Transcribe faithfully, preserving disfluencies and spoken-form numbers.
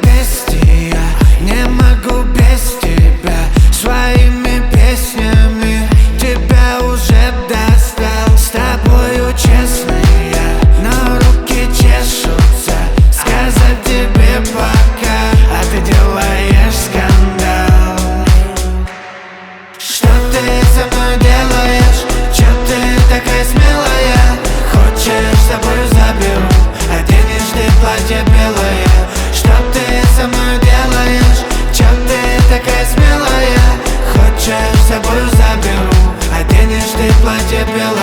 известия, не могу без тебя. Своими песнями тебя уже достал. С тобою честный я, но руки чешутся сказать тебе пока, а ты делаешь скандал. Что ты со мной делаешь? Чё ты такая смелая? Хочешь, с тобою заберу, оденешь ты платье белое. Что ты со мной делаешь? Чё ты такая смелая? Хочешь, с собою заберу, оденешь ты платье белое.